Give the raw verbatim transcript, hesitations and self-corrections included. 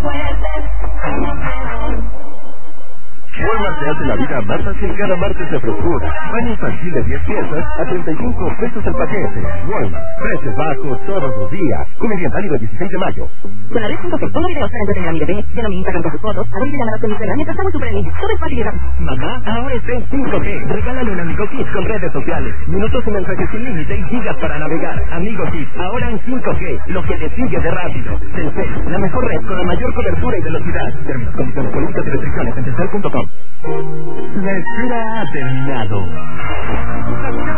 Walmart te hace la vida más fácil cada martes de frescura. Baño infantil de diez piezas a treinta y cinco pesos el paquete. Walmart, precios bajos todos los días. Comedia válido el dieciséis de mayo. Con la red punto com, pongo videos para entretener a mi bebé. Lleno mi Instagram con sus fotos. A ver si llamadas con mi Instagram mientras estamos super en Todo es fácil y rápido. Mamá, ahora está en cinco G. Regálale un Amigo Kids con redes sociales. Minutos y mensajes sin límite y gigas para navegar. Amigo Kids, ahora en cinco G. Lo que le sigue de rápido. Telcel, la mejor red con la mayor cobertura y velocidad. Términos, condiciones, políticas y restricciones en telcel punto com. La espera ha terminado.